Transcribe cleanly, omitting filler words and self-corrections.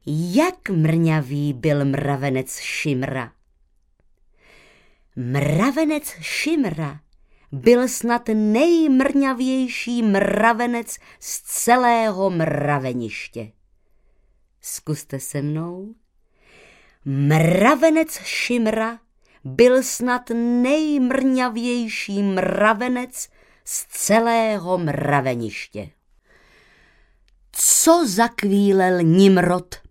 Jak mrňavý byl mravenec Šimra. Mravenec Šimra byl snad nejmrňavější mravenec z celého mraveniště. Zkuste se mnou. Mravenec Šimra byl snad nejmrňavější mravenec z celého mraveniště. Co zakvílel Nimrod